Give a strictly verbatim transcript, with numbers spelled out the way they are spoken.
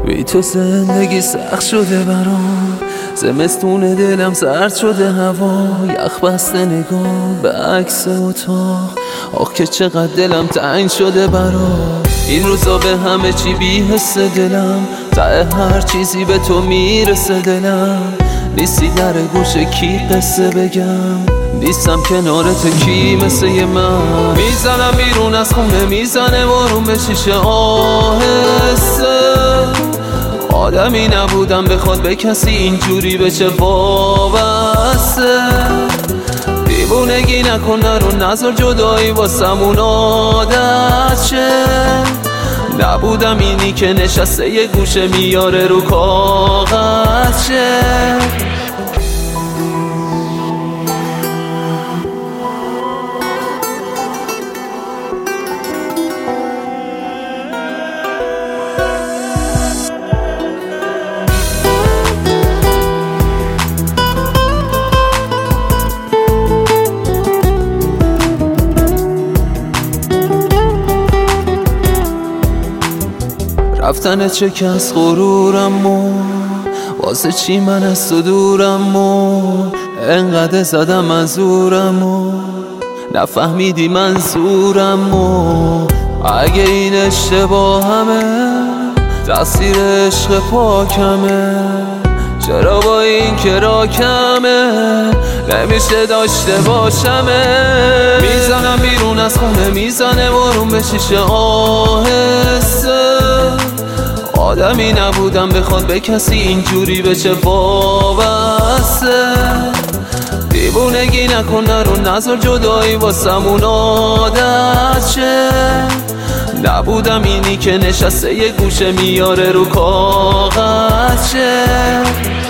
بی تو زندگی سخت شده برام، زمستون دلم سرد شده هوا، یخ بسته نگاه به عکس اتاق، آخ که چقدر دلم تنگ شده برام. این روزا به همه چی بی حس دلم، ته هر چیزی به تو میرسه دلم. نیستی در گوش کی قصه بگم، نیستم کنارت کی مثل من. میزنم بیرون از خونه، میزنه بارون به شیشه آهسته. آدمی نبودم بخواد به کسی اینجوری بشه وابسته. دیوونگی نکن نرو نذار جدایی واسمون عادت شه. نبودم اینی که نشسته یه گوشه میاره رو کاغذ شه. رفتنت شکست غرورم و واسه چی من از تو دورم و انقدر زدم از زورم و نفهمیدی منظورم و اگه این اشتباه همه تقصیر عشق پاکمه. چرا با این که راکمه نمیشه داشته باشمه. میزنم بیرون از خونه، میزنه بارون به شیشه آهسته. آدمی نبودم بخواد به کسی اینجوری بشه وابسته. دیوونگی نکن نرو نذار جدایی واسمون عادت شه. نبودم اینی که نشسته یه گوشه میاره رو کاغذ شه.